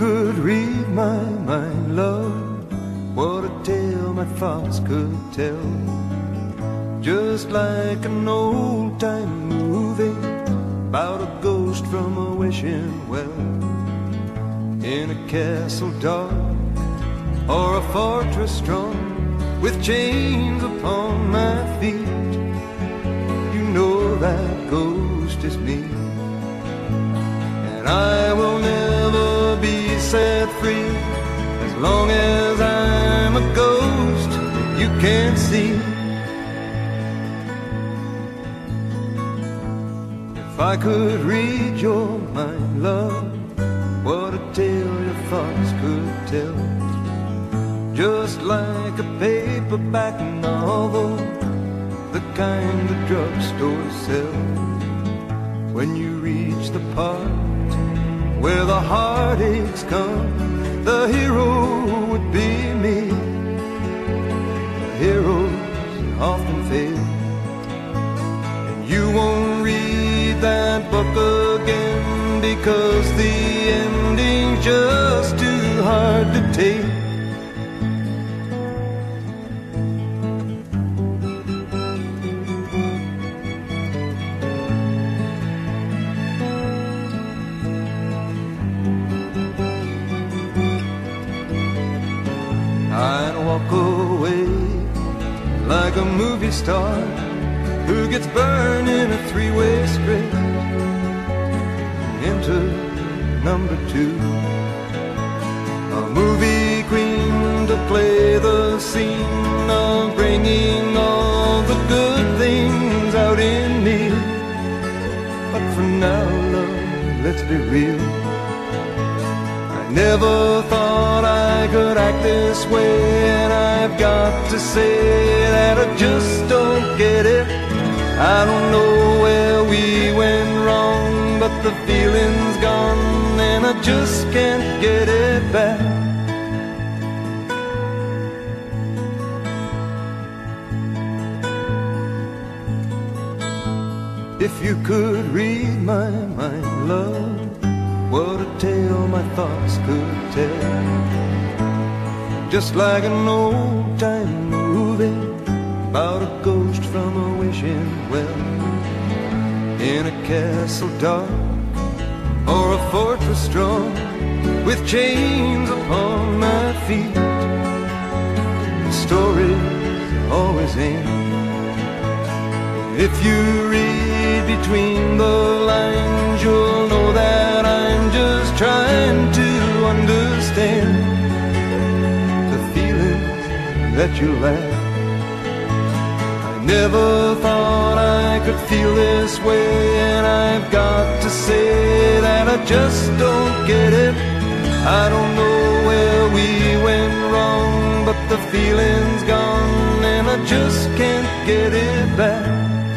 could read my mind, love, what a tale my thoughts could tell. Just like an old-time movie about a ghost from a wishing well, in a castle dark or a fortress strong, with chains upon my feet. You know that ghost is me, and I will never be set free as long as I'm a ghost that you can't see. If I could read your mind, love, what a tale your thoughts could tell. Just like a paperback novel, the kind the drugstores sell. When you reach the part where the heartaches come, the hero would be me. The heroes often fail, and you won't read that book again because the ending's just too hard to take. I'd walk away like a movie star who gets burned in a three-way script into number two. A movie queen to play the scene of bringing all the good things out in me. But for now, love, let's be real, I never thought I could act this way, and I've got to say that I just don't get it. I don't know where we went wrong, but the feeling's gone and I just can't get it back. If you could read my mind, love, what a tale my thoughts could tell. Just like an old-time movie about a ghost from a wishing well, in a castle dark or a fortress strong, with chains upon my feet. The stories always end. If you read between the lines, you'll know that I'm just trying to understand the feelings that you lack. I never thought I could feel this way, and I've got to say that I just don't get it. I don't know where we went wrong, but the feeling's gone and I just can't get it back.